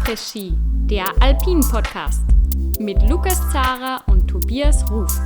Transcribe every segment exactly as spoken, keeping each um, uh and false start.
Après-Ski, der Alpin-Podcast mit Lukas Zara und Tobias Ruf.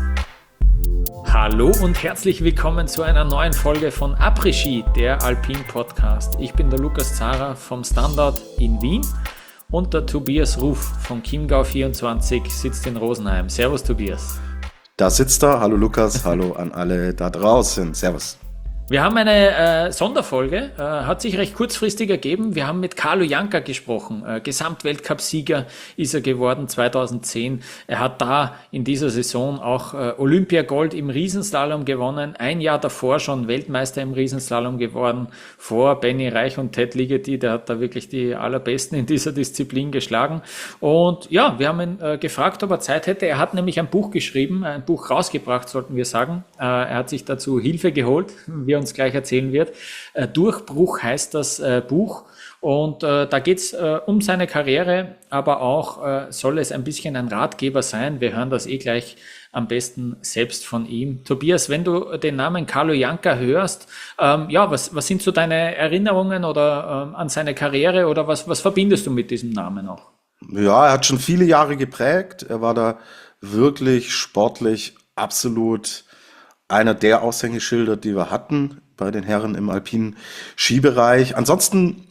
Hallo und herzlich willkommen zu einer neuen Folge von Après-Ski, der Alpin-Podcast. Ich bin der Lukas Zara vom Standard in Wien und der Tobias Ruf von Chiemgau vierundzwanzig sitzt in Rosenheim. Servus Tobias. Da sitzt er. Hallo Lukas, hallo an alle da draußen. Servus. Wir haben eine äh, Sonderfolge, äh, hat sich recht kurzfristig ergeben. Wir haben mit Carlo Janka gesprochen. Äh, Gesamtweltcup-Sieger ist er geworden zweitausendzehn. Er hat da in dieser Saison auch äh, Olympiagold im Riesenslalom gewonnen. Ein Jahr davor schon Weltmeister im Riesenslalom geworden. Vor Benny Reich und Ted Ligety. Der hat da wirklich die allerbesten in dieser Disziplin geschlagen. Und ja, wir haben ihn äh, gefragt, ob er Zeit hätte. Er hat nämlich ein Buch geschrieben, ein Buch rausgebracht, sollten wir sagen. Äh, er hat sich dazu Hilfe geholt. Wir uns gleich erzählen wird. Äh, Durchbruch heißt das äh, Buch und äh, da geht es äh, um seine Karriere, aber auch äh, soll es ein bisschen ein Ratgeber sein. Wir hören das eh gleich am besten selbst von ihm. Tobias, wenn du den Namen Carlo Janka hörst, ähm, ja, was, was sind so deine Erinnerungen oder ähm, an seine Karriere oder was, was verbindest du mit diesem Namen auch? Ja, er hat schon viele Jahre geprägt. Er war da wirklich sportlich absolut einer der Aushängeschilder, die wir hatten bei den Herren im alpinen Skibereich. Ansonsten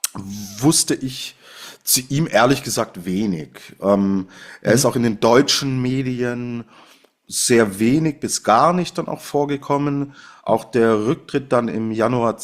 wusste ich zu ihm ehrlich gesagt wenig. Ähm, er mhm. ist auch in den deutschen Medien sehr wenig bis gar nicht dann auch vorgekommen. Auch der Rücktritt dann im Januar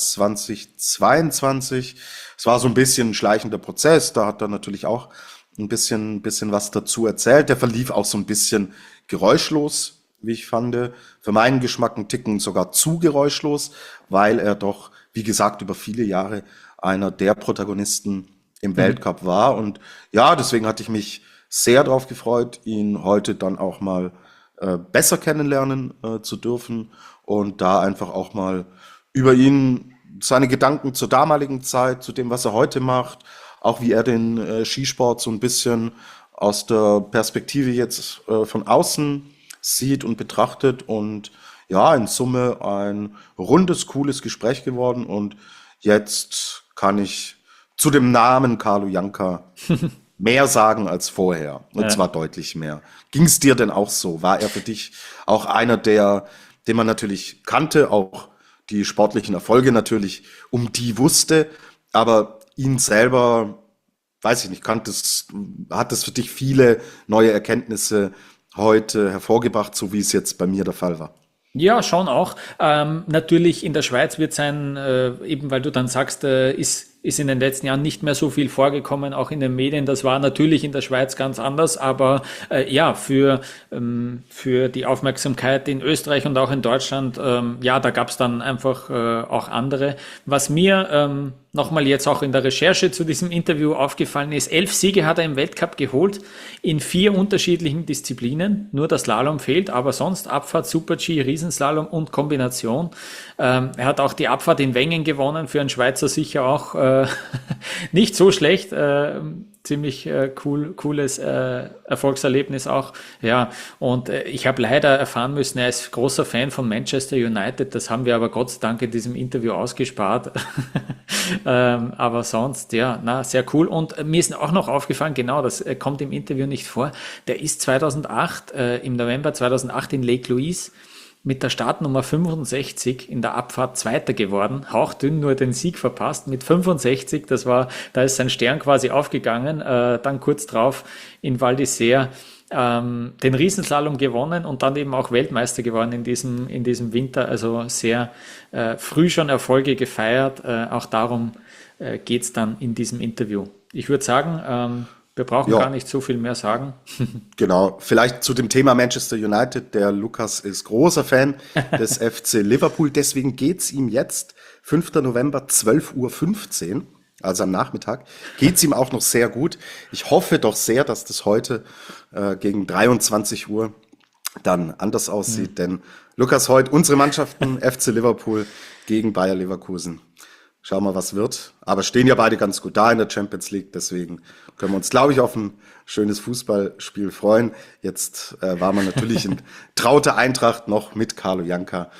zweitausendzweiundzwanzig, es war so ein bisschen ein schleichender Prozess, da hat er natürlich auch ein bisschen, bisschen was dazu erzählt. Der verlief auch so ein bisschen geräuschlos, wie ich fand, für meinen Geschmack ein Ticken sogar zu geräuschlos, weil er doch, wie gesagt, über viele Jahre einer der Protagonisten im mhm. Weltcup war. Und ja, deswegen hatte ich mich sehr darauf gefreut, ihn heute dann auch mal äh, besser kennenlernen äh, zu dürfen und da einfach auch mal über ihn, seine Gedanken zur damaligen Zeit, zu dem, was er heute macht, auch wie er den äh, Skisport so ein bisschen aus der Perspektive jetzt äh, von außen sieht und betrachtet und ja, in Summe ein rundes, cooles Gespräch geworden und jetzt kann ich zu dem Namen Carlo Janka mehr sagen als vorher und ja. zwar deutlich mehr. Ging es dir denn auch so? War er für dich auch einer der, den man natürlich kannte, auch die sportlichen Erfolge natürlich, um die wusste, aber ihn selber, weiß ich nicht, kanntest, hat es für dich viele neue Erkenntnisse heute hervorgebracht, so wie es jetzt bei mir der Fall war? Ja, schon auch. Ähm, natürlich in der Schweiz wird sein, äh, eben weil du dann sagst, äh, ist ist in den letzten Jahren nicht mehr so viel vorgekommen, auch in den Medien. Das war natürlich in der Schweiz ganz anders, aber äh, ja, für ähm, für die Aufmerksamkeit in Österreich und auch in Deutschland, ähm, ja, da gab's dann einfach äh, auch andere. Was mir ähm, nochmal jetzt auch in der Recherche zu diesem Interview aufgefallen ist, elf Siege hat er im Weltcup geholt, in vier unterschiedlichen Disziplinen. Nur das Slalom fehlt, aber sonst Abfahrt, Super-G, Riesenslalom und Kombination. Ähm, er hat auch die Abfahrt in Wengen gewonnen, für einen Schweizer sicher auch äh, nicht so schlecht, äh, ziemlich äh, cool, cooles äh, Erfolgserlebnis auch. Ja, und äh, ich habe leider erfahren müssen, er ist großer Fan von Manchester United. Das haben wir aber Gott sei Dank in diesem Interview ausgespart. ähm, aber sonst, ja, na, sehr cool. Und äh, mir ist auch noch aufgefallen, genau, das äh, kommt im Interview nicht vor, der ist zweitausendacht, äh, im November zweitausendacht in Lake Louise mit der Startnummer fünfundsechzig in der Abfahrt Zweiter geworden, hauchdünn nur den Sieg verpasst mit fünfundsechzig, das war, da ist sein Stern quasi aufgegangen, äh, dann kurz drauf in Val d'Isère ähm, den Riesenslalom gewonnen und dann eben auch Weltmeister geworden in diesem, in diesem Winter, also sehr äh, früh schon Erfolge gefeiert, äh, auch darum äh, geht's dann in diesem Interview. Ich würde sagen, ähm, wir brauchen ja gar nicht so viel mehr sagen. Genau, vielleicht zu dem Thema Manchester United. Der Lukas ist großer Fan des F C Liverpool. Deswegen geht's ihm jetzt, fünfter November, zwölf Uhr fünfzehn, also am Nachmittag, geht's ihm auch noch sehr gut. Ich hoffe doch sehr, dass das heute äh, gegen dreiundzwanzig Uhr dann anders aussieht. Mhm. Denn Lukas, heute unsere Mannschaften, F C Liverpool gegen Bayer Leverkusen. Schauen wir, was wird. Aber stehen ja beide ganz gut da in der Champions League. Deswegen können wir uns, glaube ich, auf ein schönes Fußballspiel freuen. Jetzt äh, war man natürlich in trauter Eintracht noch mit Carlo Janka.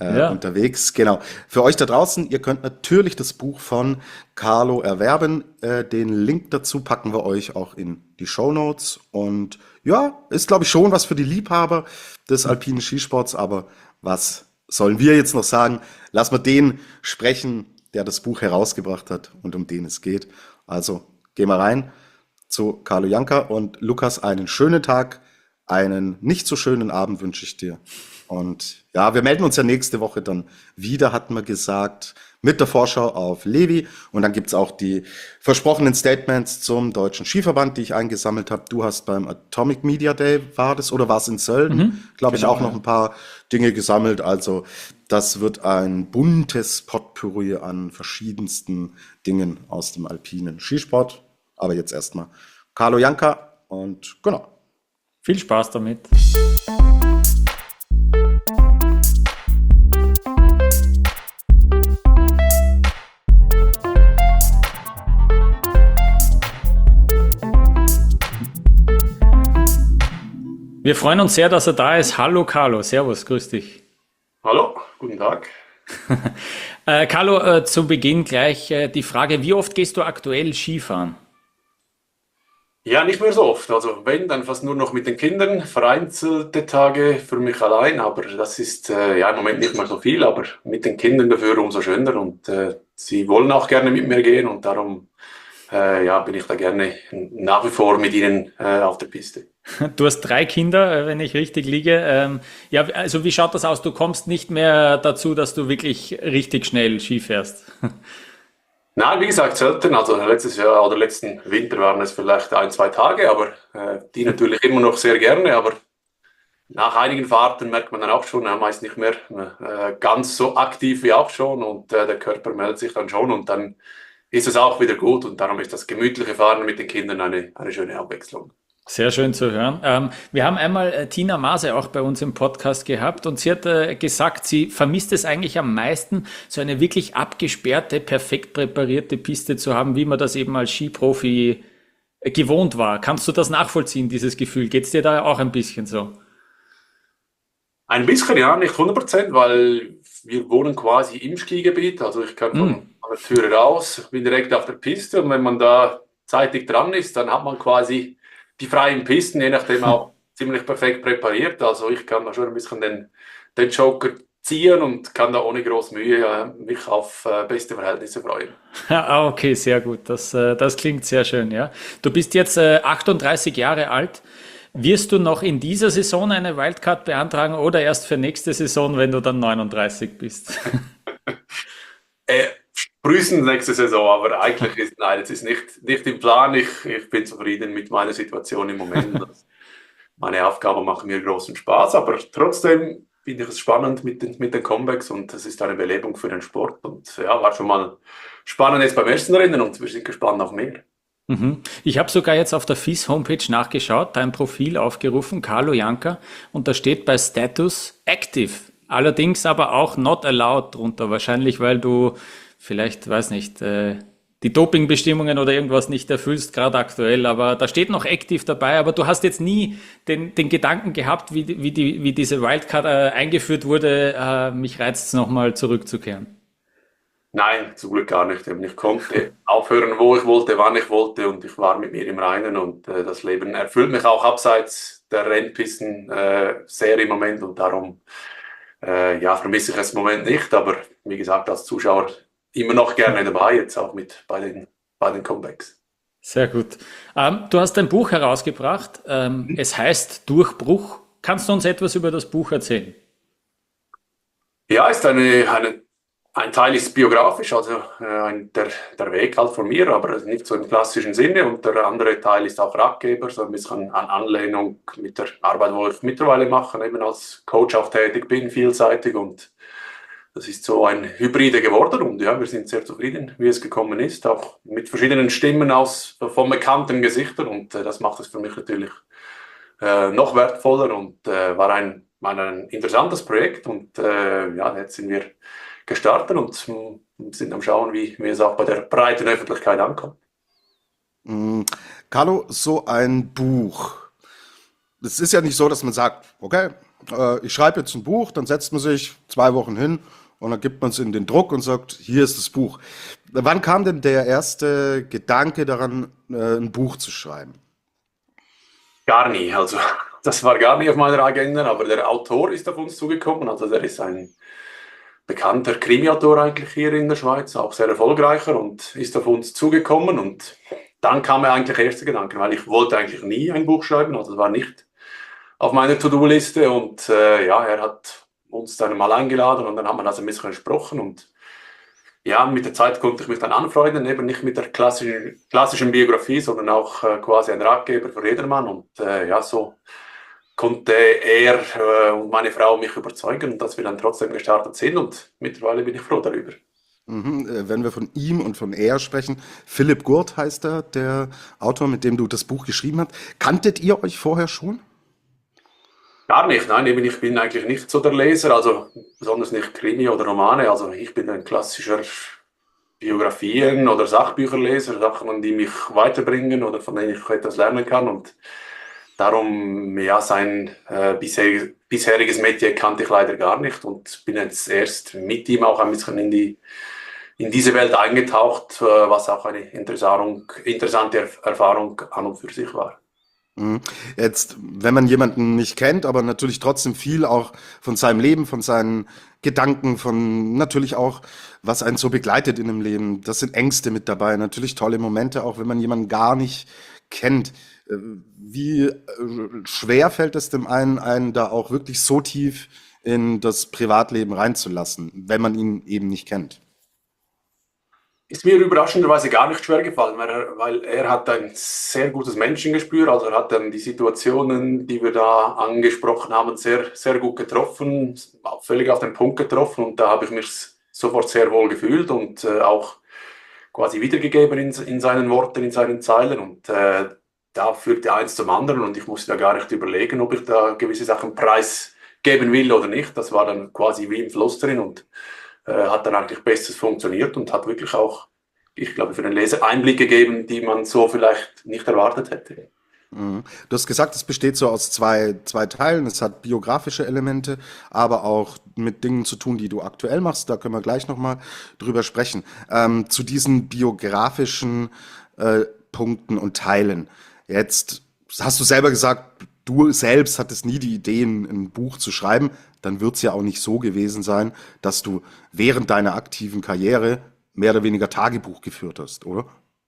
äh, Ja. unterwegs. Genau. Für euch da draußen, ihr könnt natürlich das Buch von Carlo erwerben. Äh, den Link dazu packen wir euch auch in die Shownotes. Und ja, ist glaube ich schon was für die Liebhaber des alpinen Skisports. Aber was sollen wir jetzt noch sagen? Lass mal den sprechen, der das Buch herausgebracht hat und um den es geht. Also geh mal rein zu Carlo Janka und Lukas, einen schönen Tag, einen nicht so schönen Abend wünsche ich dir. Und ja, wir melden uns ja nächste Woche dann wieder, hatten wir gesagt, mit der Vorschau auf Levi. Und dann gibt's auch die versprochenen Statements zum Deutschen Skiverband, die ich eingesammelt habe. Du hast beim Atomic Media Day, war das, oder war es in Sölden, Mhm, glaube ich, genau, auch noch ja. ein paar Dinge gesammelt. Also das wird ein buntes Potpourri an verschiedensten Dingen aus dem alpinen Skisport. Aber jetzt erstmal Carlo Janka und genau. Viel Spaß damit. Wir freuen uns sehr, dass er da ist. Hallo Carlo, Servus, grüß dich. Hallo, guten Tag. Äh, Carlo, äh, zu Beginn gleich äh, die Frage, wie oft gehst du aktuell Skifahren? Ja, nicht mehr so oft. Also wenn, dann fast nur noch mit den Kindern, vereinzelte Tage für mich allein, aber das ist äh, ja im Moment nicht mehr so viel, aber mit den Kindern dafür umso schöner und äh, sie wollen auch gerne mit mir gehen und darum äh, ja, bin ich da gerne nach wie vor mit ihnen äh, auf der Piste. Du hast drei Kinder, äh, wenn ich richtig liege. Ähm, ja, also wie schaut das aus? Du kommst nicht mehr dazu, dass du wirklich richtig schnell Ski fährst. Nein, wie gesagt, selten. Also letztes Jahr oder letzten Winter waren es vielleicht ein, zwei Tage, aber äh, die natürlich immer noch sehr gerne. Aber nach einigen Fahrten merkt man dann auch schon, ja, meist nicht mehr äh, ganz so aktiv wie auch schon und äh, der Körper meldet sich dann schon und dann ist es auch wieder gut und darum ist das gemütliche Fahren mit den Kindern eine, eine schöne Abwechslung. Sehr schön zu hören. Ähm, wir haben einmal äh, Tina Maase auch bei uns im Podcast gehabt und sie hat äh, gesagt, sie vermisst es eigentlich am meisten, so eine wirklich abgesperrte, perfekt präparierte Piste zu haben, wie man das eben als Skiprofi äh, gewohnt war. Kannst du das nachvollziehen, dieses Gefühl? Geht's dir da auch ein bisschen so? Ein bisschen, ja, nicht hundert Prozent, weil wir wohnen quasi im Skigebiet. Also ich kann von, Mm. von der Tür raus, bin direkt auf der Piste und wenn man da zeitig dran ist, dann hat man quasi die freien Pisten, je nachdem auch ziemlich perfekt präpariert. Also ich kann da schon ein bisschen den, den Joker ziehen und kann da ohne große Mühe äh, mich auf äh, beste Verhältnisse freuen. Ah, okay, sehr gut. Das, äh, das klingt sehr schön, ja. Du bist jetzt äh, achtunddreißig Jahre alt. Wirst du noch in dieser Saison eine Wildcard beantragen oder erst für nächste Saison, wenn du dann neununddreißig bist? Äh, frühestens nächste Saison, aber eigentlich ist, nein, es ist nicht, nicht im Plan. Ich, ich bin zufrieden mit meiner Situation im Moment. Meine Aufgaben machen mir großen Spaß, aber trotzdem finde ich es spannend mit den, mit den Comebacks und es ist eine Belebung für den Sport. Und ja, war schon mal spannend jetzt beim ersten Rennen und wir sind gespannt auf mehr. Mhm. Ich habe sogar jetzt auf der F I S-Homepage nachgeschaut, dein Profil aufgerufen, Carlo Janka, und da steht bei Status Active. Allerdings aber auch Not Allowed drunter, wahrscheinlich weil du vielleicht, weiß nicht, äh, die Dopingbestimmungen oder irgendwas nicht erfüllst, gerade aktuell, aber da steht noch Active dabei, aber du hast jetzt nie den, den Gedanken gehabt, wie, die- wie, die, wie diese Wildcard äh, eingeführt wurde, äh, mich reizt es nochmal zurückzukehren. Nein, zum Glück gar nicht. Ich konnte aufhören, wo ich wollte, wann ich wollte und ich war mit mir im Reinen und äh, das Leben erfüllt mich auch abseits der Rennpisten äh, sehr im Moment und darum äh, ja, vermisse ich es im Moment nicht, aber wie gesagt, als Zuschauer immer noch gerne dabei, jetzt auch mit bei den, bei den Comebacks. Sehr gut. Ähm, du hast ein Buch herausgebracht, ähm, es heißt Durchbruch. Kannst du uns etwas über das Buch erzählen? Ja, ist eine, eine, ein Teil ist biografisch, also äh, ein, der, der Weg halt von mir, aber nicht so im klassischen Sinne. Und der andere Teil ist auch Ratgeber, so ein bisschen an Anlehnung mit der Arbeit, wo ich mittlerweile mache, eben als Coach auch tätig bin, vielseitig. Und das ist so ein Hybride geworden. Und ja, wir sind sehr zufrieden, wie es gekommen ist, auch mit verschiedenen Stimmen aus von bekannten Gesichtern. Und äh, das macht es für mich natürlich äh, noch wertvoller und äh, war ein, war ein interessantes Projekt. Und äh, ja, jetzt sind wir gestartet und mm, sind am Schauen, wie, wie es auch bei der breiten Öffentlichkeit ankommt. Mm, Carlo, so ein Buch. Es ist ja nicht so, dass man sagt, okay, äh, ich schreibe jetzt ein Buch, dann setzt man sich zwei Wochen hin und dann gibt man es in den Druck und sagt, hier ist das Buch. Wann kam denn der erste Gedanke daran, äh, ein Buch zu schreiben? Gar nie. Also, das war gar nicht auf meiner Agenda, aber der Autor ist auf uns zugekommen. Also, der ist ein bekannter Krimi-Autor eigentlich hier in der Schweiz, auch sehr erfolgreicher und ist auf uns zugekommen. Und dann kam mir eigentlich der erste Gedanke, weil ich wollte eigentlich nie ein Buch schreiben, also es war nicht auf meiner To-Do-Liste. Und äh, ja, er hat uns dann mal eingeladen und dann haben wir also ein bisschen gesprochen. Und ja, mit der Zeit konnte ich mich dann anfreunden, eben nicht mit der klassischen, klassischen Biografie, sondern auch äh, quasi ein Ratgeber für jedermann. Und äh, ja, so konnte er äh, und meine Frau mich überzeugen, dass wir dann trotzdem gestartet sind. Und mittlerweile bin ich froh darüber. Mhm, äh, wenn wir von ihm und von er sprechen, Philipp Gurt heißt er, der Autor, mit dem du das Buch geschrieben hast. Kanntet ihr euch vorher schon? Gar nicht, nein, eben ich bin eigentlich nicht so der Leser, also besonders nicht Krimi oder Romane. Also ich bin ein klassischer Biografien- oder Sachbücherleser, Sachen, die mich weiterbringen oder von denen ich etwas lernen kann. Und darum, ja, sein äh, bisher, bisheriges Metier kannte ich leider gar nicht und bin jetzt erst mit ihm auch ein bisschen in die in diese Welt eingetaucht, äh, was auch eine Interessierung- interessante Erf- Erfahrung an und für sich war. Mhm. Jetzt, wenn man jemanden nicht kennt, aber natürlich trotzdem viel auch von seinem Leben, von seinen Gedanken, von natürlich auch, was einen so begleitet in dem Leben. Das sind Ängste mit dabei, natürlich tolle Momente, auch wenn man jemanden gar nicht kennt. Äh, Wie äh, schwer fällt es dem einen, einen da auch wirklich so tief in das Privatleben reinzulassen, wenn man ihn eben nicht kennt? Ist mir überraschenderweise gar nicht schwer gefallen, weil er, weil er hat ein sehr gutes Menschengespür, also er hat dann die Situationen, die wir da angesprochen haben, sehr, sehr gut getroffen, völlig auf den Punkt getroffen und da habe ich mich sofort sehr wohl gefühlt und äh, auch quasi wiedergegeben in, in seinen Worten, in seinen Zeilen und äh, da führte eins zum anderen und ich musste da gar nicht überlegen, ob ich da gewisse Sachen preisgeben will oder nicht. Das war dann quasi wie im Fluss drin und äh, hat dann eigentlich bestes funktioniert und hat wirklich auch, ich glaube, für den Leser Einblicke gegeben, die man so vielleicht nicht erwartet hätte. Mhm. Du hast gesagt, es besteht so aus zwei, zwei Teilen. Es hat biografische Elemente, aber auch mit Dingen zu tun, die du aktuell machst. Da können wir gleich nochmal drüber sprechen. Ähm, zu diesen biografischen äh, Punkten und Teilen. Jetzt hast du selber gesagt, du selbst hattest nie die Idee, ein, ein Buch zu schreiben. Dann wird es ja auch nicht so gewesen sein, dass du während deiner aktiven Karriere mehr oder weniger Tagebuch geführt hast, oder?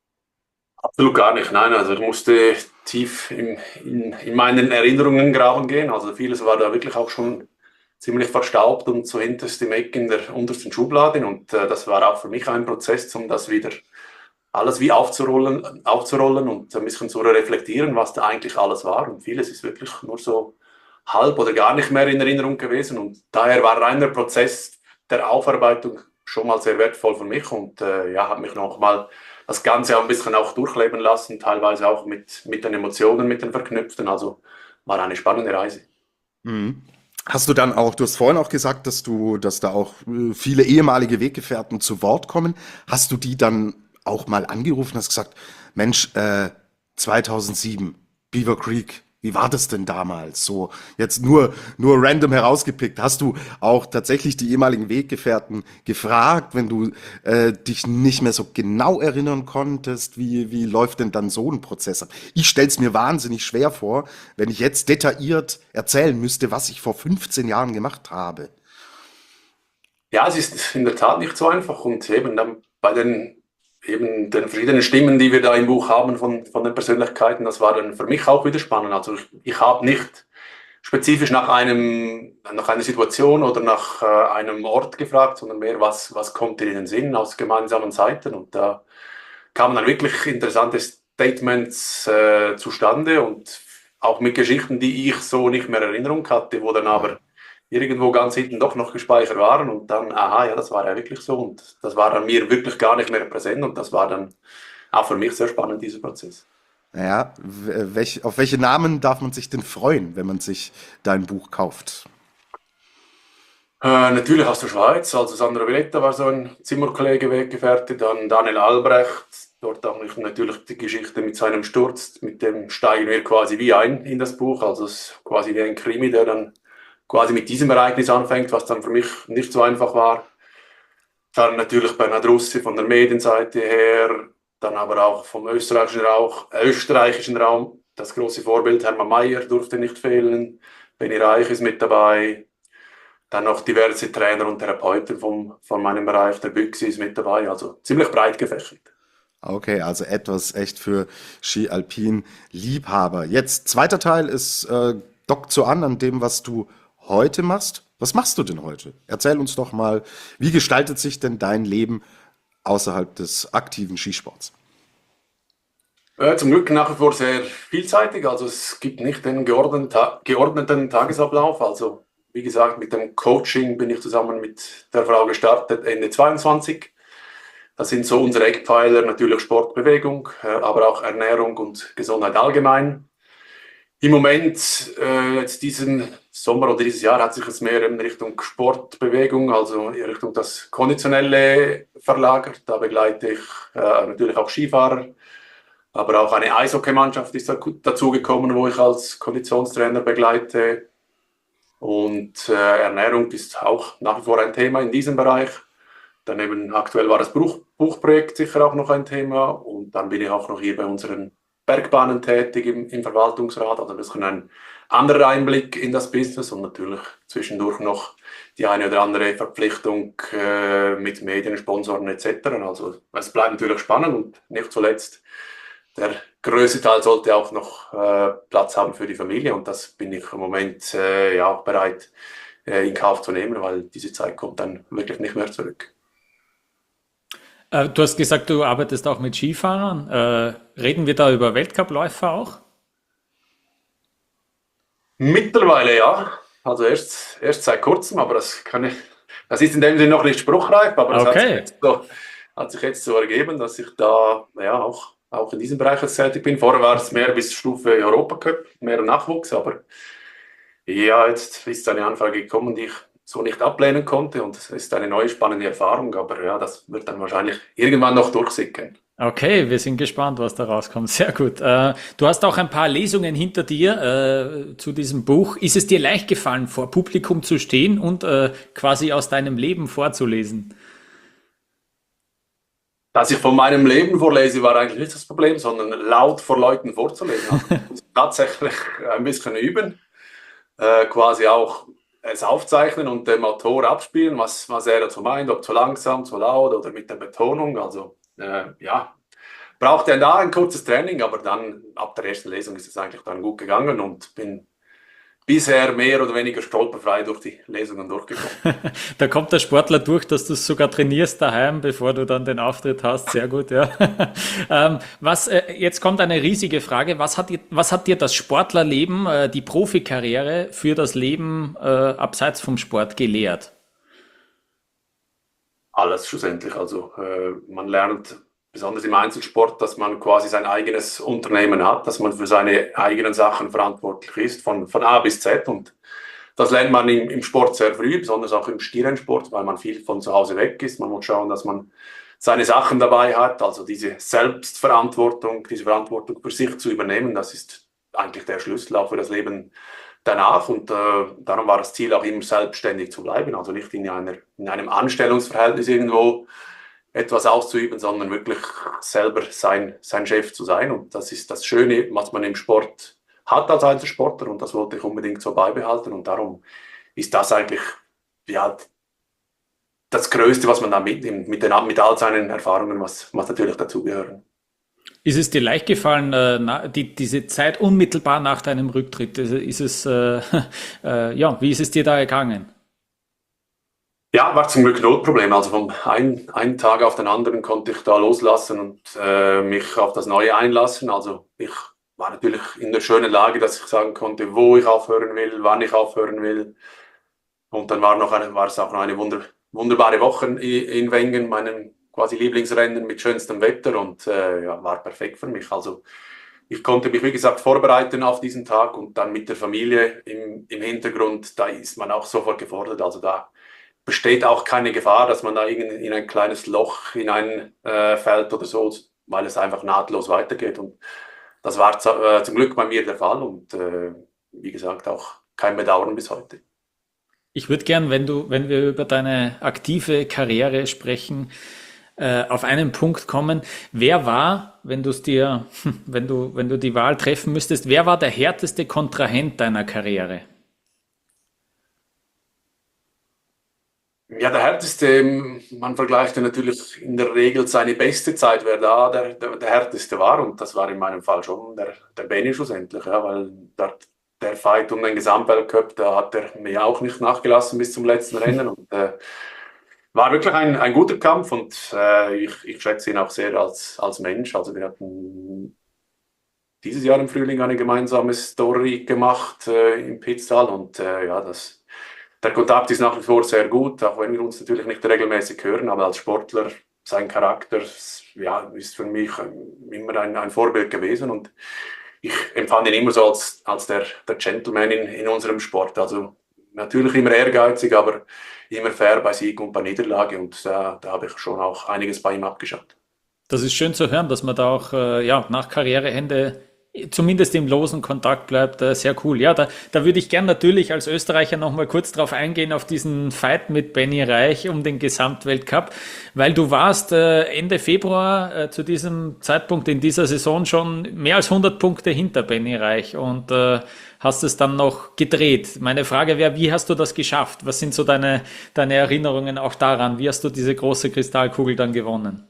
Absolut gar nicht, nein. Also ich musste tief in, in, in meinen Erinnerungen graben gehen. Also vieles war da wirklich auch schon ziemlich verstaubt und so hinterst im Eck in der untersten Schublade. Und äh, das war auch für mich ein Prozess, um das wieder alles wie aufzurollen, aufzurollen und ein bisschen zu reflektieren, was da eigentlich alles war. Und vieles ist wirklich nur so halb oder gar nicht mehr in Erinnerung gewesen. Und daher war reiner Prozess der Aufarbeitung schon mal sehr wertvoll für mich und äh, ja, habe mich noch mal das Ganze auch ein bisschen auch durchleben lassen, teilweise auch mit, mit den Emotionen, mit den Verknüpften. Also war eine spannende Reise. Mhm. Hast du dann auch, du hast vorhin auch gesagt, dass du, dass da auch äh, viele ehemalige Weggefährten zu Wort kommen. Hast du die dann auch mal angerufen, hast gesagt, Mensch, äh, zweitausendsieben, Beaver Creek, wie war das denn damals? So, jetzt nur, nur random herausgepickt. Hast du auch tatsächlich die ehemaligen Weggefährten gefragt, wenn du äh, dich nicht mehr so genau erinnern konntest? Wie, wie läuft denn dann so ein Prozess ab? Ich stell's mir wahnsinnig schwer vor, wenn ich jetzt detailliert erzählen müsste, was ich vor fünfzehn Jahren gemacht habe. Ja, es ist in der Tat nicht so einfach und eben dann bei den eben den verschiedenen Stimmen, die wir da im Buch haben von, von den Persönlichkeiten, das war dann für mich auch wieder spannend. Also ich, ich habe nicht spezifisch nach einem, nach einer Situation oder nach äh, einem Ort gefragt, sondern mehr, was, was kommt dir in den Sinn aus gemeinsamen Seiten. Und da kamen dann wirklich interessante Statements äh, zustande und auch mit Geschichten, die ich so nicht mehr in Erinnerung hatte, wo dann aber irgendwo ganz hinten doch noch gespeichert waren und dann, aha, ja, das war ja wirklich so und das war an mir wirklich gar nicht mehr präsent und das war dann auch für mich sehr spannend, dieser Prozess. Naja, welch, auf welche Namen darf man sich denn freuen, wenn man sich dein Buch kauft? Äh, natürlich aus der Schweiz, also Sandra Villetta war so ein Zimmerkollege, Weggefährte, dann Daniel Albrecht, dort auch natürlich die Geschichte mit seinem Sturz, mit dem steigen wir quasi wie ein in das Buch, also es ist quasi wie ein Krimi, der dann quasi mit diesem Ereignis anfängt, was dann für mich nicht so einfach war. Dann natürlich Bernhard Russi von der Medienseite her, dann aber auch vom österreichischen Raum, österreichischen Raum. Das große Vorbild Hermann Mayer durfte nicht fehlen, Benny Reich ist mit dabei, dann noch diverse Trainer und Therapeuten vom, von meinem Bereich, der Büchsi ist mit dabei, also ziemlich breit gefächert. Okay, also etwas echt für Ski-Alpin-Liebhaber. Jetzt, zweiter Teil ist, äh, dockt so an an dem, was du heute machst. Was machst du denn heute? Erzähl uns doch mal, wie gestaltet sich denn dein Leben außerhalb des aktiven Skisports? Äh, zum Glück nach wie vor sehr vielseitig, also es gibt nicht den geordneten, Ta- geordneten Tagesablauf, also wie gesagt, mit dem Coaching bin ich zusammen mit der Frau gestartet Ende zweiundzwanzig. Das sind so unsere Eckpfeiler, natürlich Sport, Bewegung, äh, aber auch Ernährung und Gesundheit allgemein. Im Moment, äh, jetzt diesen Sommer oder dieses Jahr, hat sich es mehr in Richtung Sport, Bewegung, also in Richtung das Konditionelle verlagert. Da begleite ich äh, natürlich auch Skifahrer, aber auch eine Eishockeymannschaft ist dazugekommen, wo ich als Konditionstrainer begleite. Und äh, Ernährung ist auch nach wie vor ein Thema in diesem Bereich. Daneben aktuell war das Buch, Buchprojekt sicher auch noch ein Thema. Und dann bin ich auch noch hier bei unseren Bergbahnen tätig im, im Verwaltungsrat. Also das ist ein anderer Einblick in das Business und natürlich zwischendurch noch die eine oder andere Verpflichtung äh, mit Medien, Sponsoren et cetera. Also es bleibt natürlich spannend und nicht zuletzt der größte Teil sollte auch noch äh, Platz haben für die Familie und das bin ich im Moment äh, ja auch bereit äh, in Kauf zu nehmen, weil diese Zeit kommt dann wirklich nicht mehr zurück. Äh, du hast gesagt, du arbeitest auch mit Skifahrern. Äh, reden wir da über Weltcupläufer auch? Mittlerweile ja, also erst, erst seit kurzem, aber das kann ich, das ist in dem Sinne noch nicht spruchreif, aber das hat sich Okay. jetzt so, hat sich jetzt so ergeben, dass ich da ja auch, auch in diesem Bereich jetzt tätig bin. Vorher war es mehr bis Stufe Europacup, mehr Nachwuchs, aber ja, jetzt ist eine Anfrage gekommen, die ich so nicht ablehnen konnte und es ist eine neue spannende Erfahrung, aber ja, das wird dann wahrscheinlich irgendwann noch durchsickern. Okay, wir sind gespannt, was da rauskommt. Sehr gut. Äh, du hast auch ein paar Lesungen hinter dir äh, zu diesem Buch. Ist es dir leicht gefallen, vor Publikum zu stehen und äh, quasi aus deinem Leben vorzulesen? Dass ich von meinem Leben vorlese, war eigentlich nicht das Problem, sondern laut vor Leuten vorzulesen. Also ich muss tatsächlich ein bisschen üben, äh, quasi auch es aufzeichnen und dem Autor abspielen, was, was er dazu meint, ob zu langsam, zu laut oder mit der Betonung. Also äh, ja, brauchte ja da ein kurzes Training, aber dann ab der ersten Lesung ist es eigentlich dann gut gegangen und bin bisher mehr oder weniger stolperfrei durch die Lesungen durchgekommen. Da kommt der Sportler durch, dass du es sogar trainierst daheim, bevor du dann den Auftritt hast. Sehr gut, ja. ähm, was, äh, jetzt kommt eine riesige Frage. Was hat, dir- was hat dir das Sportlerleben, äh, die Profikarriere für das Leben äh, abseits vom Sport gelehrt? Alles schlussendlich. Also äh, man lernt besonders im Einzelsport, dass man quasi sein eigenes Unternehmen hat, dass man für seine eigenen Sachen verantwortlich ist, von, von A bis Z. Und das lernt man im, im Sport sehr früh, besonders auch im Skirennsport, weil man viel von zu Hause weg ist. Man muss schauen, dass man seine Sachen dabei hat, also diese Selbstverantwortung, diese Verantwortung für sich zu übernehmen, das ist eigentlich der Schlüssel auch für das Leben danach. Und äh, darum war das Ziel auch immer selbstständig zu bleiben, also nicht in, einer, in einem Anstellungsverhältnis irgendwo etwas auszuüben, sondern wirklich selber sein, sein Chef zu sein. Und das ist das Schöne, was man im Sport hat als Einzelsportler und das wollte ich unbedingt so beibehalten. Und darum ist das eigentlich ja, das Größte, was man da mitnimmt, mit, den, mit all seinen Erfahrungen, was, was natürlich dazugehören. Ist es dir leicht gefallen, äh, na, die, diese Zeit unmittelbar nach deinem Rücktritt? Ist, ist es, äh, äh, ja, wie ist es dir da ergangen? Ja, war zum Glück null Problem. Also vom einen, einen Tag auf den anderen konnte ich da loslassen und äh, mich auf das Neue einlassen. Also ich war natürlich in der schönen Lage, dass ich sagen konnte, wo ich aufhören will, wann ich aufhören will. Und dann war, noch eine, war es auch noch eine wunder, wunderbare Woche in, in Wengen, meinem quasi Lieblingsrennen mit schönstem Wetter und äh, ja, war perfekt für mich. Also ich konnte mich, wie gesagt, vorbereiten auf diesen Tag und dann mit der Familie im, im Hintergrund, da ist man auch sofort gefordert. Also da besteht auch keine Gefahr, dass man da in ein kleines Loch hineinfällt äh, oder so, weil es einfach nahtlos weitergeht. Und das war zu, äh, zum Glück bei mir der Fall und äh, wie gesagt auch kein Bedauern bis heute. Ich würde gern, wenn du, wenn wir über deine aktive Karriere sprechen, äh, auf einen Punkt kommen. Wer war, wenn du es dir, wenn du, wenn du die Wahl treffen müsstest, wer war der härteste Kontrahent deiner Karriere? Ja, der härteste, man vergleicht ja natürlich in der Regel seine beste Zeit, wer da der, der, der härteste war. Und das war in meinem Fall schon der, der Benny schlussendlich, ja, weil der, der Fight um den Gesamtweltcup, da hat er mir auch nicht nachgelassen bis zum letzten Rennen. Und äh, war wirklich ein, ein guter Kampf und äh, ich, ich schätze ihn auch sehr als, als Mensch. Also wir hatten dieses Jahr im Frühling eine gemeinsame Story gemacht äh, im Pitztal und äh, ja, das der Kontakt ist nach wie vor sehr gut, auch wenn wir uns natürlich nicht regelmäßig hören, aber als Sportler, sein Charakter ja, ist für mich immer ein, ein Vorbild gewesen und ich empfand ihn immer so als, als der, der Gentleman in, in unserem Sport. Also natürlich immer ehrgeizig, aber immer fair bei Sieg und bei Niederlage und da, da habe ich schon auch einiges bei ihm abgeschaut. Das ist schön zu hören, dass man da auch äh, ja, nach Karriereende zumindest im losen Kontakt bleibt. Äh, sehr cool. Ja, da, da würde ich gern natürlich als Österreicher nochmal kurz drauf eingehen, auf diesen Fight mit Benny Reich um den Gesamtweltcup, weil du warst äh, Ende Februar äh, zu diesem Zeitpunkt in dieser Saison schon mehr als hundert Punkte hinter Benny Reich und äh, hast es dann noch gedreht. Meine Frage wäre, wie hast du das geschafft? Was sind so deine, deine Erinnerungen auch daran? Wie hast du diese große Kristallkugel dann gewonnen?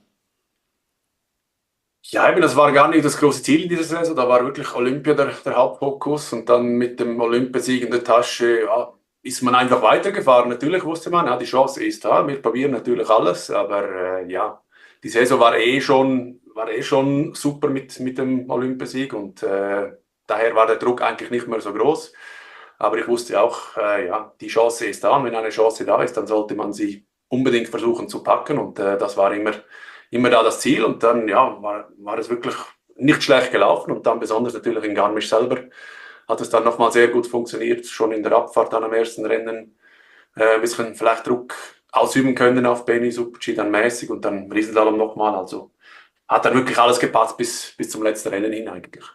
Ja, eben, das war gar nicht das große Ziel in dieser Saison. Da war wirklich Olympia der, der Hauptfokus und dann mit dem Olympiasieg in der Tasche, ja, ist man einfach weitergefahren. Natürlich wusste man, ja, die Chance ist da. Wir probieren natürlich alles, aber äh, ja, die Saison war eh schon, war eh schon super mit, mit dem Olympiasieg und äh, daher war der Druck eigentlich nicht mehr so groß. Aber ich wusste auch, äh, ja, die Chance ist da und wenn eine Chance da ist, dann sollte man sie unbedingt versuchen zu packen und äh, das war immer immer da das Ziel und dann ja, war, war es wirklich nicht schlecht gelaufen und dann besonders natürlich in Garmisch selber hat es dann nochmal sehr gut funktioniert, schon in der Abfahrt dann am ersten Rennen äh, ein bisschen vielleicht Druck ausüben können auf Benny, Super-G dann mäßig und dann Riesenslalom nochmal, also hat dann wirklich alles gepasst bis, bis zum letzten Rennen hin eigentlich.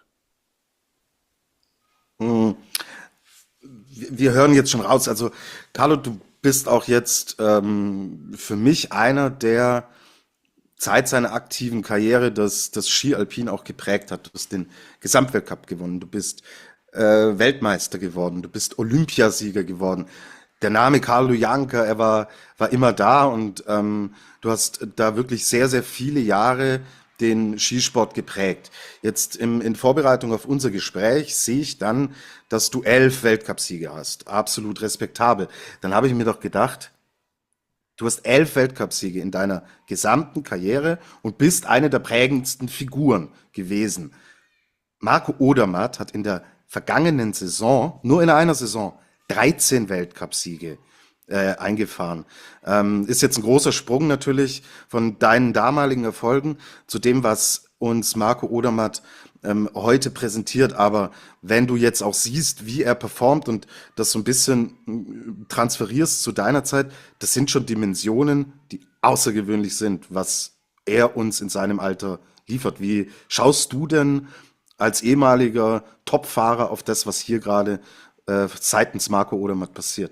Hm. Wir hören jetzt schon raus, also Carlo, du bist auch jetzt ähm, für mich einer, der Zeit seiner aktiven Karriere das, das Ski Alpin auch geprägt hat. Du hast den Gesamtweltcup gewonnen, du bist äh, Weltmeister geworden, du bist Olympiasieger geworden. Der Name Carlo Janka, er war, war immer da und ähm, du hast da wirklich sehr, sehr viele Jahre den Skisport geprägt. Jetzt im, in Vorbereitung auf unser Gespräch sehe ich dann, dass du elf Weltcupsiege hast. Absolut respektabel. Dann habe ich mir doch gedacht, du hast elf Weltcupsiege in deiner gesamten Karriere und bist eine der prägendsten Figuren gewesen. Marco Odermatt hat in der vergangenen Saison, nur in einer Saison, dreizehn Weltcupsiege äh, eingefahren. Ähm, ist jetzt ein großer Sprung natürlich von deinen damaligen Erfolgen zu dem, was uns Marco Odermatt ähm, heute präsentiert. Aber wenn du jetzt auch siehst, wie er performt und das so ein bisschen transferierst zu deiner Zeit, das sind schon Dimensionen, die außergewöhnlich sind, was er uns in seinem Alter liefert. Wie schaust du denn als ehemaliger Topfahrer auf das, was hier gerade äh, seitens Marco Odermatt passiert?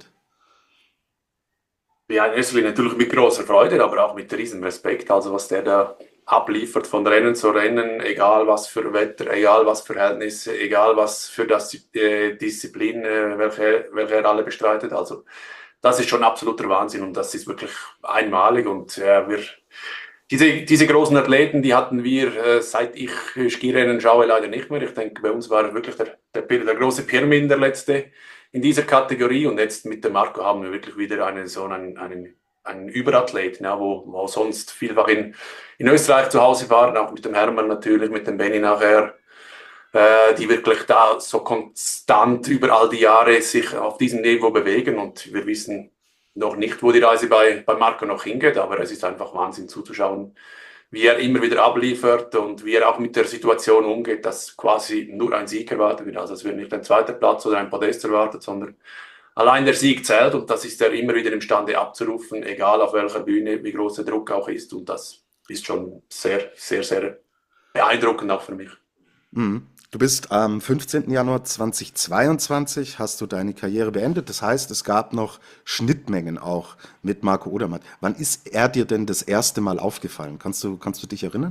Ja, in erster Linie natürlich mit großer Freude, aber auch mit riesen Respekt. Also was der da abliefert von Rennen zu Rennen, egal was für Wetter, egal was für Verhältnisse, egal was für das, äh, Disziplin, äh, welche, welche er alle bestreitet. Also das ist schon absoluter Wahnsinn und das ist wirklich einmalig. Und äh, wir, diese, diese großen Athleten, die hatten wir, äh, seit ich Skirennen schaue, leider nicht mehr. Ich denke, bei uns war wirklich der, der, der große Pirmin der letzte in dieser Kategorie und jetzt mit dem Marco haben wir wirklich wieder einen so einen, einen, einen Überathleten, ja, wo, wo sonst vielfach in, in Österreich zu Hause waren, auch mit dem Hermann natürlich, mit dem Benny nachher, äh, die wirklich da so konstant über all die Jahre sich auf diesem Niveau bewegen und wir wissen noch nicht, wo die Reise bei, bei Marco noch hingeht, aber es ist einfach Wahnsinn zuzuschauen, wie er immer wieder abliefert und wie er auch mit der Situation umgeht, dass quasi nur ein Sieg erwartet wird. Also es wird nicht ein zweiter Platz oder ein Podest erwartet, sondern allein der Sieg zählt und das ist er immer wieder imstande abzurufen, egal auf welcher Bühne, wie groß der Druck auch ist. Und das ist schon sehr, sehr, sehr beeindruckend auch für mich. Mhm. Du bist am fünfzehnten Januar zweitausendzweiundzwanzig, hast du deine Karriere beendet. Das heißt, es gab noch Schnittmengen auch mit Marco Odermatt. Wann ist er dir denn das erste Mal aufgefallen? Kannst du, kannst du dich erinnern?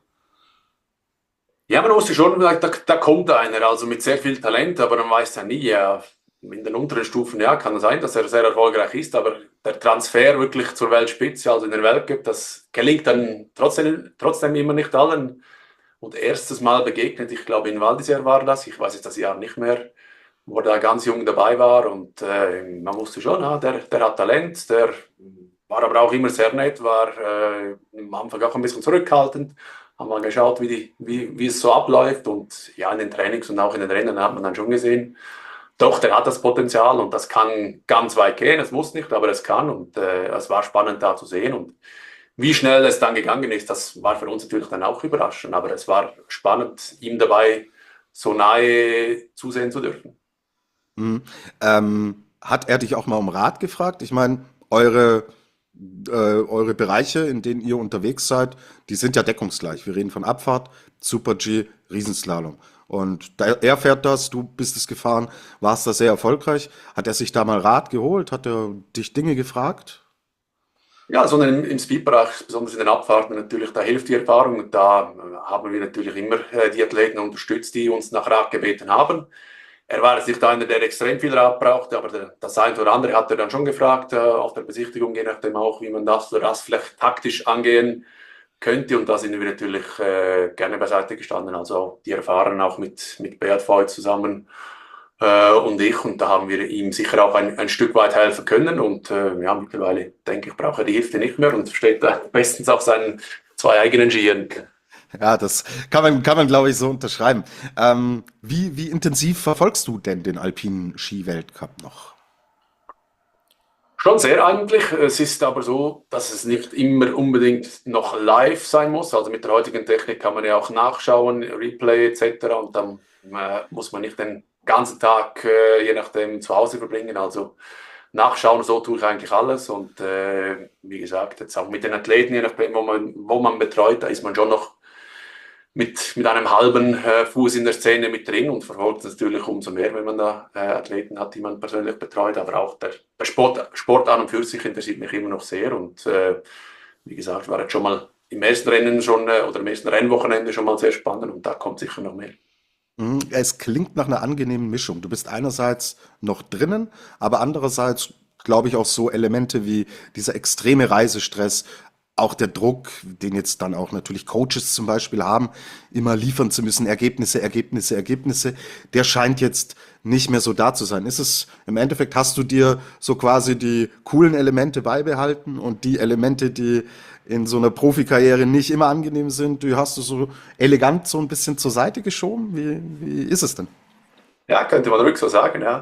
Ja, man wusste schon, da, da da kommt einer, also mit sehr viel Talent, aber man weiß ja nie, ja, in den unteren Stufen, ja, kann sein, dass er sehr erfolgreich ist, aber der Transfer wirklich zur Weltspitze, also in den Weltcup, das gelingt dann trotzdem, trotzdem immer nicht allen. Und erstes Mal begegnet, ich glaube in Val d'Isère war das, ich weiß jetzt das Jahr nicht mehr, wo er da ganz jung dabei war und äh, man wusste schon, ah, der, der hat Talent, der war aber auch immer sehr nett, war äh, am Anfang auch ein bisschen zurückhaltend, haben mal geschaut, wie, die, wie, wie es so abläuft und ja, in den Trainings und auch in den Rennen hat man dann schon gesehen, doch, der hat das Potenzial und das kann ganz weit gehen, es muss nicht, aber es kann und äh, es war spannend da zu sehen und wie schnell es dann gegangen ist, das war für uns natürlich dann auch überraschend, aber es war spannend, ihm dabei so nahe zusehen zu dürfen. Mhm. Ähm, hat er dich auch mal um Rat gefragt? Ich meine, eure, äh, eure Bereiche, in denen ihr unterwegs seid, die sind ja deckungsgleich. Wir reden von Abfahrt, Super-G, Riesenslalom. Und da, er fährt das, du bist es gefahren, warst da sehr erfolgreich. Hat er sich da mal Rat geholt? Hat er dich Dinge gefragt? Ja, sondern im, im Speedbereich, besonders in den Abfahrten natürlich, da hilft die Erfahrung und da äh, haben wir natürlich immer äh, die Athleten unterstützt, die uns nach Rat gebeten haben. Er war jetzt nicht einer, der extrem viel Rat brauchte, aber der, das eine oder andere hat er dann schon gefragt, äh, auf der Besichtigung, je nachdem auch, wie man das oder das vielleicht taktisch angehen könnte. Und da sind wir natürlich äh, gerne beiseite gestanden. Also die erfahren auch mit, mit Beat Voigt zusammen äh, und ich. Und da haben wir ihm sicher auch ein, ein Stück weit helfen können. Und äh, ja, mittlerweile denke ich, braucht er die Hilfe nicht mehr und steht da bestens auf seinen zwei eigenen Skiern. Ja, das kann man, kann man, glaube ich, so unterschreiben. Ähm, wie, wie intensiv verfolgst du denn den alpinen Ski-Weltcup noch? Schon sehr eigentlich. Es ist aber so, dass es nicht immer unbedingt noch live sein muss. Also mit der heutigen Technik kann man ja auch nachschauen, Replay et cetera. Und dann äh, muss man nicht den ganzen Tag, äh, je nachdem, zu Hause verbringen. Also nachschauen, so tue ich eigentlich alles. Und äh, wie gesagt, jetzt auch mit den Athleten, je nachdem, wo man, wo man betreut, da ist man schon noch mit, mit einem halben äh, Fuß in der Szene mit drin und verfolgt es natürlich umso mehr, wenn man da äh, Athleten hat, die man persönlich betreut. Aber auch der, der Sport, Sport an und für sich interessiert mich immer noch sehr. Und äh, wie gesagt, war jetzt schon mal im ersten Rennen schon äh, oder im ersten Rennwochenende schon mal sehr spannend und da kommt sicher noch mehr. Mhm, es klingt nach einer angenehmen Mischung. Du bist einerseits noch drinnen, aber andererseits glaube ich auch so Elemente wie dieser extreme Reisestress, auch der Druck, den jetzt dann auch natürlich Coaches zum Beispiel haben, immer liefern zu müssen, Ergebnisse, Ergebnisse, Ergebnisse, der scheint jetzt nicht mehr so da zu sein. Ist es, im Endeffekt hast du dir so quasi die coolen Elemente beibehalten und die Elemente, die in so einer Profikarriere nicht immer angenehm sind, die hast du so elegant so ein bisschen zur Seite geschoben? Wie, wie ist es denn? Ja, könnte man ruhig so sagen, ja.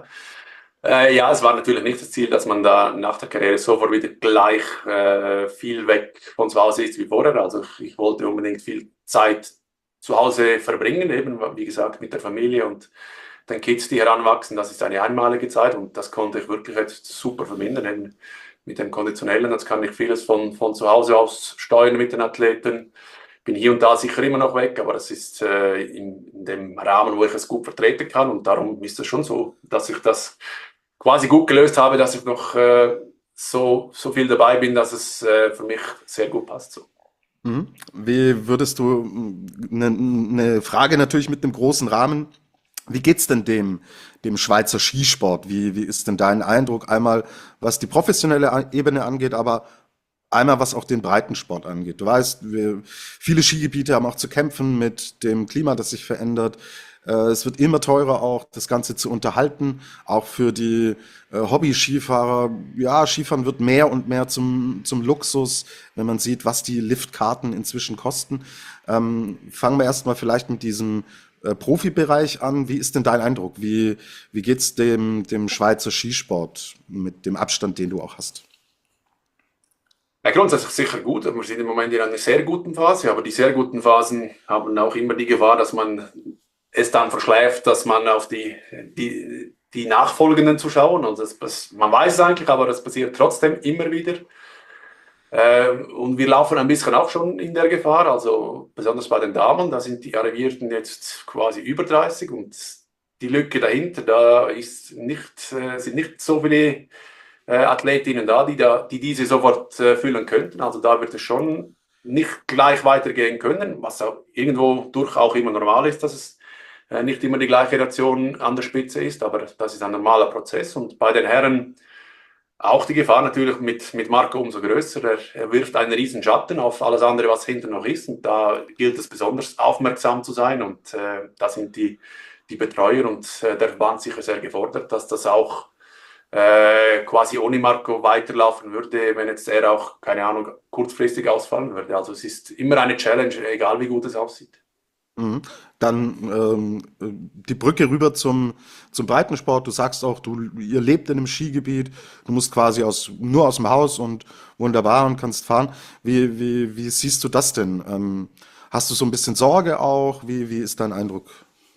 Äh, ja, es war natürlich nicht das Ziel, dass man da nach der Karriere sofort wieder gleich äh, viel weg von zu Hause ist wie vorher. Also ich, ich wollte unbedingt viel Zeit zu Hause verbringen, eben wie gesagt mit der Familie und den Kids, die heranwachsen. Das ist eine einmalige Zeit und das konnte ich wirklich jetzt super verbinden. Eben mit dem Konditionellen, das kann ich vieles von, von zu Hause aus steuern mit den Athleten. Bin hier und da sicher immer noch weg, aber das ist äh, in, in dem Rahmen, wo ich es gut vertreten kann und darum ist es schon so, dass ich das quasi gut gelöst habe, dass ich noch äh, so, so viel dabei bin, dass es äh, für mich sehr gut passt. So. Mhm. Wie würdest du, eine eine Frage natürlich mit einem großen Rahmen, wie geht's denn dem, dem Schweizer Skisport? Wie, wie ist denn dein Eindruck einmal, was die professionelle A- Ebene angeht, aber einmal was auch den Breitensport angeht? Du weißt, wir, viele Skigebiete haben auch zu kämpfen mit dem Klima, das sich verändert. Äh, Es wird immer teurer auch, das Ganze zu unterhalten, auch für die äh, Hobby-Skifahrer. Ja, Skifahren wird mehr und mehr zum, zum Luxus, wenn man sieht, was die Liftkarten inzwischen kosten. Ähm, fangen wir erstmal vielleicht mit diesem äh, Profibereich an. Wie ist denn dein Eindruck? Wie, wie geht's dem, dem Schweizer Skisport mit dem Abstand, den du auch hast? Ja, grundsätzlich sicher gut. Wir sind im Moment in einer sehr guten Phase, aber die sehr guten Phasen haben auch immer die Gefahr, dass man es dann verschläft, dass man auf die, die, die Nachfolgenden zu schauen. Und das, das, man weiß es eigentlich, aber das passiert trotzdem immer wieder. Äh, und wir laufen ein bisschen auch schon in der Gefahr, also besonders bei den Damen, da sind die Arrivierten jetzt quasi über dreißig und die Lücke dahinter, da ist nicht, äh, sind nicht so viele äh, Athletinnen da, die, da, die diese sofort äh, füllen könnten. Also da wird es schon nicht gleich weitergehen können, was auch irgendwo durch auch immer normal ist, dass es äh, nicht immer die gleiche Ration an der Spitze ist, aber das ist ein normaler Prozess. Und bei den Herren auch die Gefahr natürlich mit, mit Marco umso größer. Er, er wirft einen riesen Schatten auf alles andere, was hinten noch ist. Und da gilt es besonders aufmerksam zu sein. Und äh, da sind die, die Betreuer und äh, der Verband sicher sehr gefordert, dass das auch äh, quasi ohne Marco weiterlaufen würde, wenn jetzt er auch, keine Ahnung, kurzfristig ausfallen würde. Also es ist immer eine Challenge, egal wie gut es aussieht. Mhm. Dann ähm, die Brücke rüber zum, zum Breitensport. Du sagst auch, du, ihr lebt in einem Skigebiet, du musst quasi aus, nur aus dem Haus und wunderbar und kannst fahren. Wie, wie, wie siehst du das denn? Ähm, hast du so ein bisschen Sorge auch? Wie, wie ist dein Eindruck?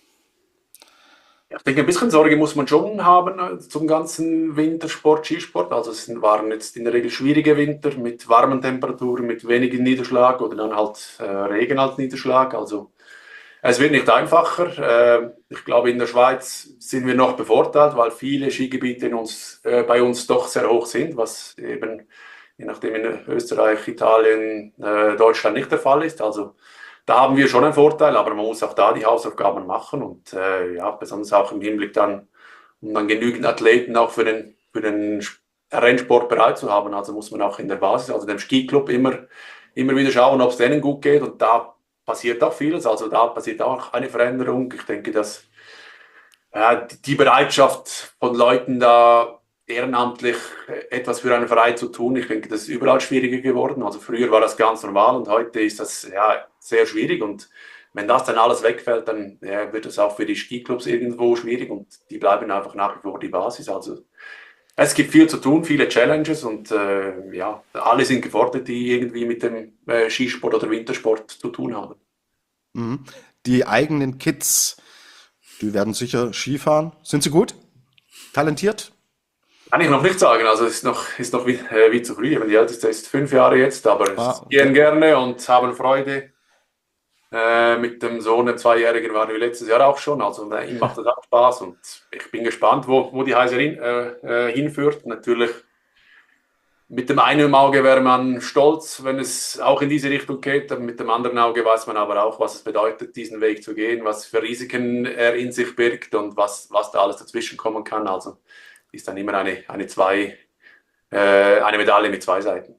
Ja, ich denke, ein bisschen Sorge muss man schon haben äh, zum ganzen Wintersport, Skisport. Also es waren jetzt in der Regel schwierige Winter mit warmen Temperaturen, mit wenig Niederschlag oder dann halt äh, Regen als Niederschlag. Also es wird nicht einfacher. Äh, ich glaube, in der Schweiz sind wir noch bevorteilt, weil viele Skigebiete in uns, äh, bei uns doch sehr hoch sind, was eben je nachdem in Österreich, Italien, äh, Deutschland nicht der Fall ist. Also da haben wir schon einen Vorteil, aber man muss auch da die Hausaufgaben machen und äh, ja, besonders auch im Hinblick dann, um dann genügend Athleten auch für den, für den Rennsport bereit zu haben. Also muss man auch in der Basis, also dem Skiclub immer, immer wieder schauen, ob es denen gut geht und da passiert auch vieles, also da passiert auch eine Veränderung. Ich denke, dass ja, die Bereitschaft von Leuten da ehrenamtlich etwas für einen Verein zu tun, ich denke, das ist überall schwieriger geworden. Also früher war das ganz normal und heute ist das ja sehr schwierig und wenn das dann alles wegfällt, dann ja, wird es auch für die Skiclubs irgendwo schwierig und die bleiben einfach nach wie vor die Basis. Also es gibt viel zu tun, viele Challenges und äh, ja, alle sind gefordert, die irgendwie mit dem äh, Skisport oder Wintersport zu tun haben. Mhm. Die eigenen Kids, die werden sicher Skifahren. Sind sie gut? Talentiert? Kann ich noch nicht sagen, also es ist noch, ist noch wie, äh, wie zu früh. Die Älteste ist fünf Jahre jetzt, aber Ah, sie gehen gerne und haben Freude. Äh, mit dem Sohn, dem Zweijährigen, waren wir letztes Jahr auch schon, also äh, ihm macht das auch Spaß und ich bin gespannt, wo, wo die Reise hin, äh, äh, hinführt. Natürlich mit dem einen Auge wäre man stolz, wenn es auch in diese Richtung geht, mit dem anderen Auge weiß man aber auch, was es bedeutet, diesen Weg zu gehen, was für Risiken er in sich birgt und was, was da alles dazwischen kommen kann. Also ist dann immer eine, eine, zwei, äh, eine Medaille mit zwei Seiten.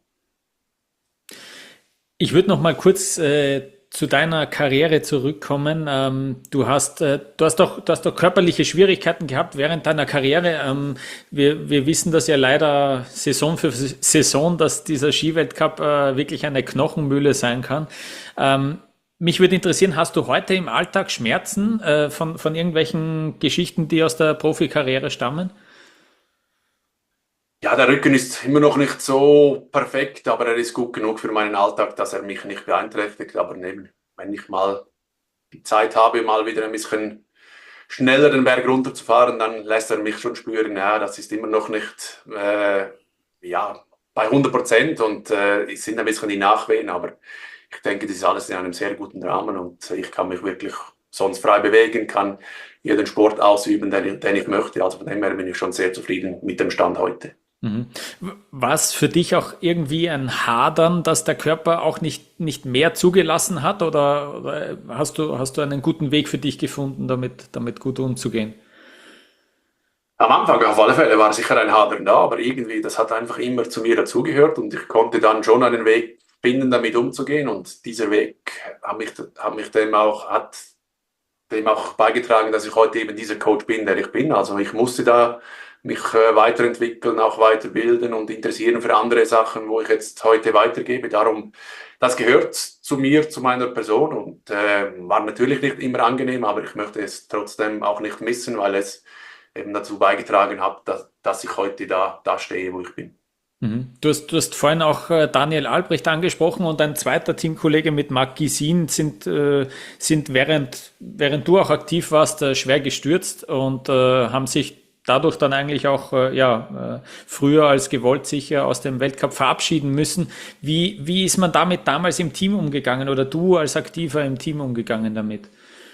Ich würde noch mal kurz äh, zu deiner Karriere zurückkommen. Ähm, du hast, äh, du hast doch, du hast doch körperliche Schwierigkeiten gehabt während deiner Karriere. Ähm, wir, wir wissen das ja leider Saison für Saison, dass dieser Skiweltcup äh, wirklich eine Knochenmühle sein kann. Ähm, mich würde interessieren, hast du heute im Alltag Schmerzen äh, von, von irgendwelchen Geschichten, die aus der Profikarriere stammen? Ja, der Rücken ist immer noch nicht so perfekt, aber er ist gut genug für meinen Alltag, dass er mich nicht beeinträchtigt. Aber neben, wenn ich mal die Zeit habe, mal wieder ein bisschen schneller den Berg runterzufahren, dann lässt er mich schon spüren, ja, das ist immer noch nicht äh, ja, bei hundert Prozent und äh, es sind ein bisschen die Nachwehen, aber ich denke, das ist alles in einem sehr guten Rahmen und ich kann mich wirklich sonst frei bewegen, kann jeden Sport ausüben, den ich, den ich möchte. Also von dem her bin ich schon sehr zufrieden mit dem Stand heute. War es für dich auch irgendwie ein Hadern, dass der Körper auch nicht, nicht mehr zugelassen hat oder, oder hast du, hast du einen guten Weg für dich gefunden, damit, damit gut umzugehen? Am Anfang auf alle Fälle war sicher ein Hadern da, aber irgendwie, das hat einfach immer zu mir dazugehört und ich konnte dann schon einen Weg finden, damit umzugehen und dieser Weg hat mich, hat mich dem auch, hat dem auch beigetragen, dass ich heute eben dieser Coach bin, der ich bin. Also ich musste da mich äh, weiterentwickeln, auch weiterbilden und interessieren für andere Sachen, wo ich jetzt heute weitergebe. Darum, das gehört zu mir, zu meiner Person und äh, war natürlich nicht immer angenehm, aber ich möchte es trotzdem auch nicht missen, weil es eben dazu beigetragen hat, dass, dass ich heute da, da stehe, wo ich bin. Du hast, du hast vorhin auch äh, Daniel Albrecht angesprochen und ein zweiter Teamkollege mit Marc Gisin sind, äh, sind während, während du auch aktiv warst, äh, schwer gestürzt und äh, haben sich dadurch dann eigentlich auch äh, ja, äh, früher als gewollt sicher aus dem Weltcup verabschieden müssen. Wie, wie ist man damit damals im Team umgegangen oder du als Aktiver im Team umgegangen damit?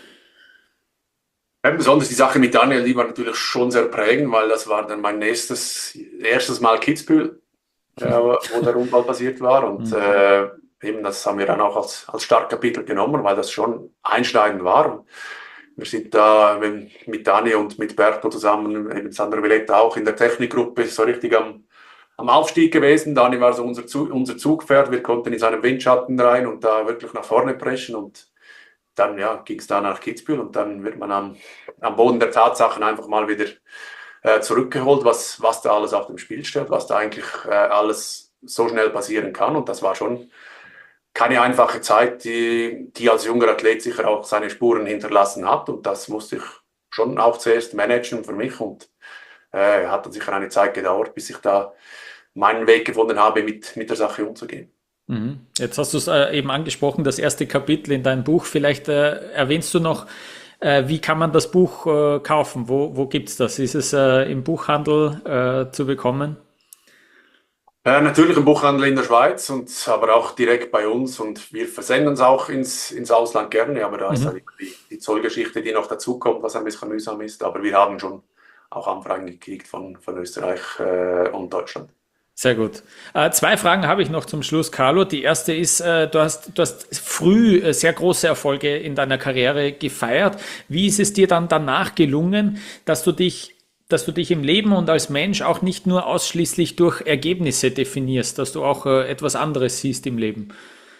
Ja, besonders die Sache mit Daniel, die war natürlich schon sehr prägend, weil das war dann mein nächstes, erstes Mal Kitzbühel, äh, wo der Unfall passiert war. Und mhm. äh, eben das haben wir dann auch als, als Startkapitel genommen, weil das schon einschneidend war. Und wir sind da mit Dani und mit Berto zusammen, eben Sandro Villetta auch in der Technikgruppe, so richtig am, am Aufstieg gewesen. Dani war so unser, Zug, unser Zugpferd, wir konnten in seinen Windschatten rein und da wirklich nach vorne preschen. Und dann ja, ging es da nach Kitzbühel und dann wird man am, am Boden der Tatsachen einfach mal wieder äh, zurückgeholt, was, was da alles auf dem Spiel steht, was da eigentlich äh, alles so schnell passieren kann. Und das war schon keine einfache Zeit, die, die als junger Athlet sicher auch seine Spuren hinterlassen hat. Und das musste ich schon auch zuerst managen für mich. Und äh, hat dann sicher eine Zeit gedauert, bis ich da meinen Weg gefunden habe, mit, mit der Sache umzugehen. Mhm. Jetzt hast du es äh, eben angesprochen, das erste Kapitel in deinem Buch. Vielleicht äh, erwähnst du noch, äh, wie kann man das Buch äh, kaufen? Wo, wo gibt es das? Ist es äh, im Buchhandel äh, zu bekommen? Äh, natürlich im Buchhandel in der Schweiz, und aber auch direkt bei uns, und wir versenden es auch ins, ins Ausland gerne, aber da mhm. ist dann die, die Zollgeschichte, die noch dazukommt, was ein bisschen mühsam ist, aber wir haben schon auch Anfragen gekriegt von, von Österreich äh, und Deutschland. Sehr gut. Äh, zwei Fragen habe ich noch zum Schluss, Carlo. Die erste ist, äh, du hast, du hast früh äh, sehr große Erfolge in deiner Karriere gefeiert. Wie ist es dir dann danach gelungen, dass du dich dass du dich im Leben und als Mensch auch nicht nur ausschließlich durch Ergebnisse definierst, dass du auch äh, etwas anderes siehst im Leben?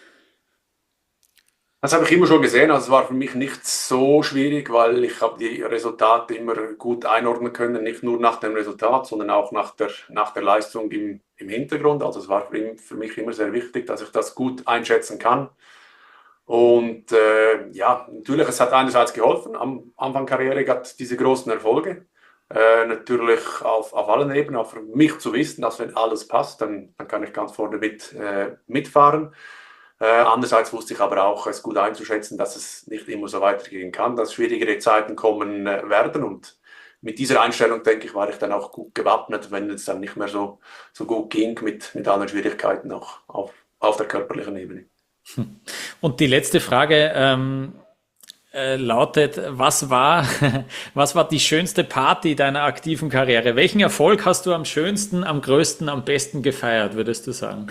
Das habe ich immer schon gesehen. Also es war für mich nicht so schwierig, weil ich habe die Resultate immer gut einordnen können, nicht nur nach dem Resultat, sondern auch nach der, nach der Leistung im, im Hintergrund. Also es war für, für mich immer sehr wichtig, dass ich das gut einschätzen kann. Und äh, ja, natürlich, es hat einerseits geholfen, am Anfang der Karriere gab es diese großen Erfolge. Äh, natürlich auf, auf allen Ebenen, auch für mich zu wissen, dass wenn alles passt, dann, dann kann ich ganz vorne mit, äh, mitfahren. Äh, andererseits wusste ich aber auch, es gut einzuschätzen, dass es nicht immer so weitergehen kann, dass schwierigere Zeiten kommen äh, werden. Und mit dieser Einstellung, denke ich, war ich dann auch gut gewappnet, wenn es dann nicht mehr so, so gut ging mit, mit allen Schwierigkeiten auch auf, auf der körperlichen Ebene. Und die letzte Frage ähm Äh, lautet, was war, was war die schönste Party deiner aktiven Karriere? Welchen Erfolg hast du am schönsten, am größten, am besten gefeiert, würdest du sagen?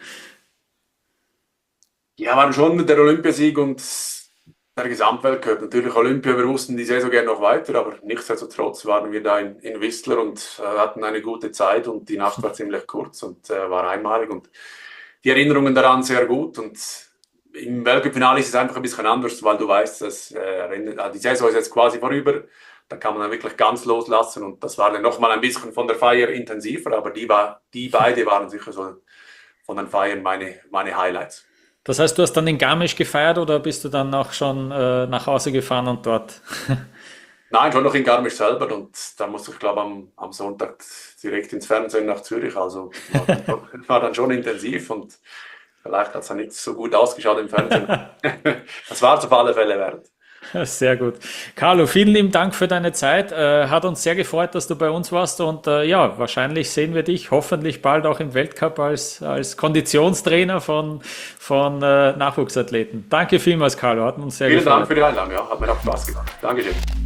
Ja, waren schon der Olympiasieg und der Gesamtweltcup. Natürlich Olympia, wir wussten die Saison gerne noch weiter, aber nichtsdestotrotz waren wir da in, in Whistler und äh, hatten eine gute Zeit, und die Nacht war ziemlich kurz und äh, war einmalig, und die Erinnerungen daran sehr gut. Und im Weltcup-Finale ist es einfach ein bisschen anders, weil du weißt, dass äh, die Saison ist jetzt quasi vorüber. Da kann man dann wirklich ganz loslassen, und das war dann nochmal ein bisschen von der Feier intensiver, aber die, war, die beide waren sicher so von den Feiern meine, meine Highlights. Das heißt, du hast dann in Garmisch gefeiert oder bist du dann auch schon äh, nach Hause gefahren und dort? Nein, schon noch in Garmisch selber, und da musste ich, glaube am, am Sonntag direkt ins Fernsehen nach Zürich, also war dann, war dann schon intensiv, und vielleicht hat es dann nicht so gut ausgeschaut im Fernsehen. Das war es auf alle Fälle wert. Sehr gut. Carlo, vielen lieben Dank für deine Zeit. Äh, hat uns sehr gefreut, dass du bei uns warst, und äh, ja, wahrscheinlich sehen wir dich hoffentlich bald auch im Weltcup als, als Konditionstrainer von, von äh, Nachwuchsathleten. Danke vielmals, Carlo. Hat uns sehr Vielen gefreut. Dank für die Einladung. Ja, hat mir auch Spaß gemacht. Dankeschön.